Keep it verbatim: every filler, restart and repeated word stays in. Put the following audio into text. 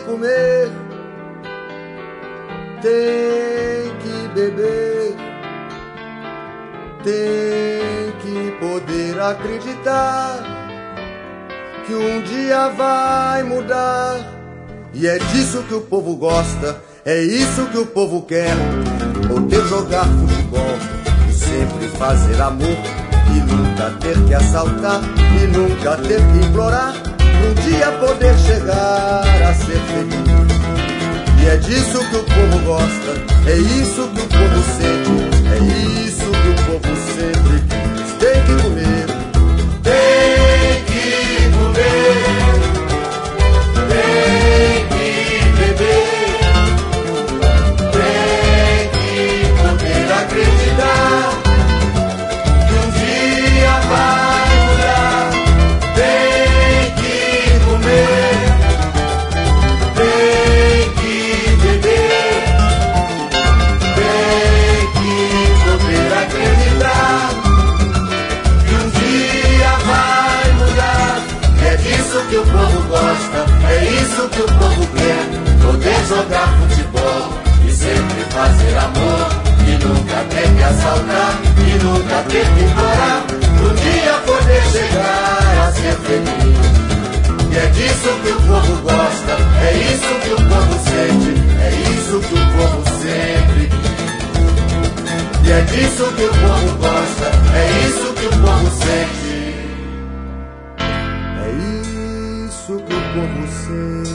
comer, tem que beber, tem que poder acreditar que um dia vai mudar. E é disso que o povo gosta, é isso que o povo quer: poder jogar futebol e sempre fazer amor, e nunca ter que assaltar, e nunca ter que implorar, um dia poder chegar a ser feliz. E é disso que o povo gosta, é isso que o povo sente, é isso que o povo sempre quis. Tem que comer, tem que comer, tem que beber, tem que poder acreditar que um dia vai mudar. Tem que comer, tem que beber, tem que poder acreditar que um dia vai mudar. E é disso que o povo gosta, é isso que o povo quer: poder jogar futebol e sempre fazer amor, e nunca ter que assaltar, e nunca ter que implorar, um dia poder chegar a ser feliz. E é disso que o povo gosta, é isso que o povo sente, é isso que o povo sempre quis. E é disso que o povo gosta, é isso que o povo sente, é isso que o povo sente.